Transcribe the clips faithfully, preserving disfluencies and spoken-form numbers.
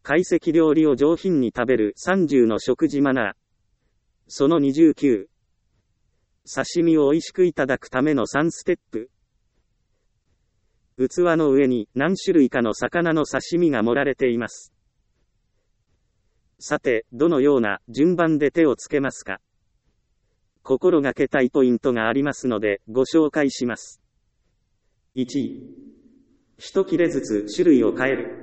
懐石料理を上品に食べるさんじゅうの食事マナー。そのにじゅうきゅう。刺身を美味しくいただくためのさんステップ。器の上に何種類かの魚の刺身が盛られています。さて、どのような順番で手をつけますか？心がけたいポイントがありますので、ご紹介します。いち. 一切れずつ種類を変える。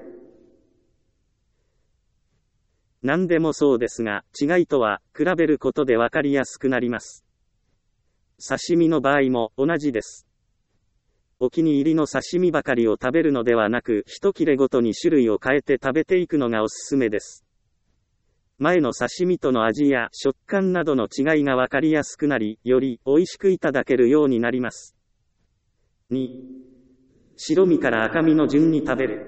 何でもそうですが、違いとは、比べることでわかりやすくなります。刺身の場合も同じです。お気に入りの刺身ばかりを食べるのではなく、一切れごとに種類を変えて食べていくのがおすすめです。前の刺身との味や食感などの違いがわかりやすくなり、より美味しくいただけるようになります。に. 白身から赤身の順に食べる。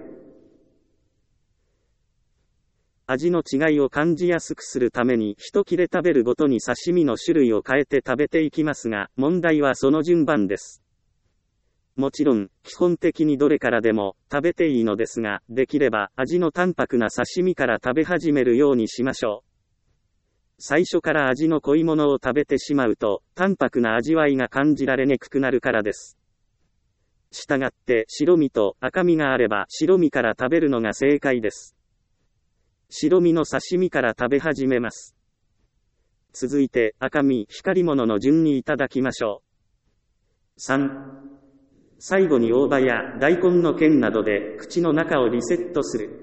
味の違いを感じやすくするために一切れ食べるごとに刺身の種類を変えて食べていきますが、問題はその順番です。もちろん、基本的にどれからでも食べていいのですが、できれば味の淡白な刺身から食べ始めるようにしましょう。最初から味の濃いものを食べてしまうと、淡白な味わいが感じられにくくなるからです。したがって、白身と赤身があれば白身から食べるのが正解です。白身の刺身から食べ始めます。続いて、赤身、光り物の順にいただきましょう。さん. 最後に大葉や大根の剣などで口の中をリセットする。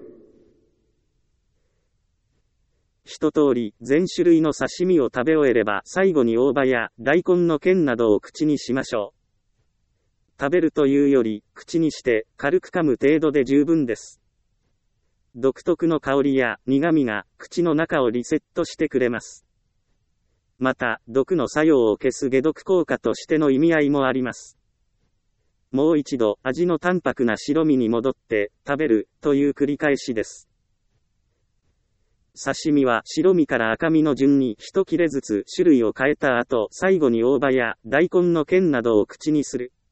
一通り全種類の刺身を食べ終えれば最後に大葉や大根の剣などを口にしましょう。食べるというより口にして軽く噛む程度で十分です。独特の香りや苦味が口の中をリセットしてくれます。また、毒の作用を消す解毒効果としての意味合いもあります。もう一度味の淡白な白身に戻って食べるという繰り返しです。刺身は白身から赤身の順に一切れずつ種類を変えた後、最後に大葉や大根の剣などを口にする。